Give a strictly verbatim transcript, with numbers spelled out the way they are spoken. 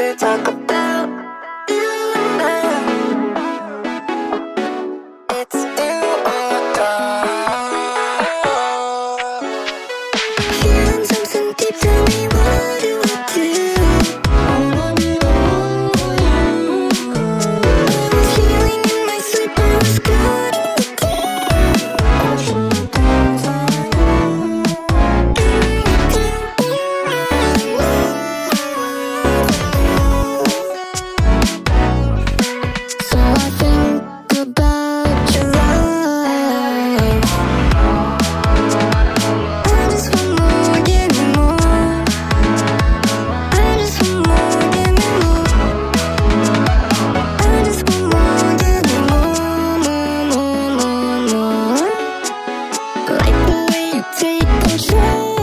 to talk about you now. It's do or die. Feeling something deep, tell me what do I do? Feeling in my sleep, I was good in the so I think about your life. I just want more, give me more. I just want more, give me more. I just want more, give me more, more, more, more, more. Like the way you take control.